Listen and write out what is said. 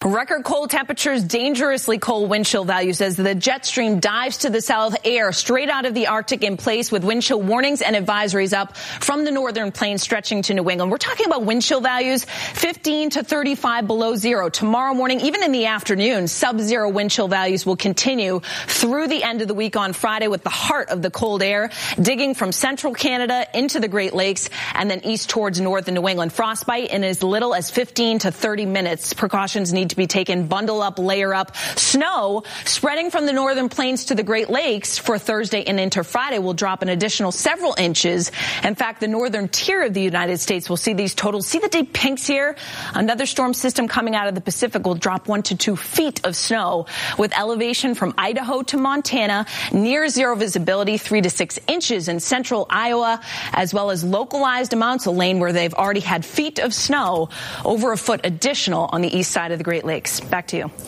Record cold temperatures, dangerously cold wind chill values as the jet stream dives to the south, air straight out of the Arctic in place with wind chill warnings and advisories up from the northern plains stretching to New England. We're talking about wind chill values 15 to 35 below zero. Tomorrow morning, even in the afternoon, sub-zero wind chill values will continue through the end of the week on Friday with the heart of the cold air digging from central Canada into the Great Lakes and then east towards northern New England. Frostbite in as little as 15 to 30 minutes. Precautions need to be taken. Bundle up, layer up. Snow spreading from the northern plains to the Great Lakes for Thursday and into Friday will drop an additional several inches. In fact, the northern tier of the United States will see these totals. See the deep pinks here? Another storm system coming out of the Pacific will drop 1 to 2 feet of snow with elevation from Idaho to Montana, near zero visibility, 3 to 6 inches in central Iowa, as well as localized amounts of rain where they've already had feet of snow, over a foot additional on the east side of the Great Lakes. Back to you.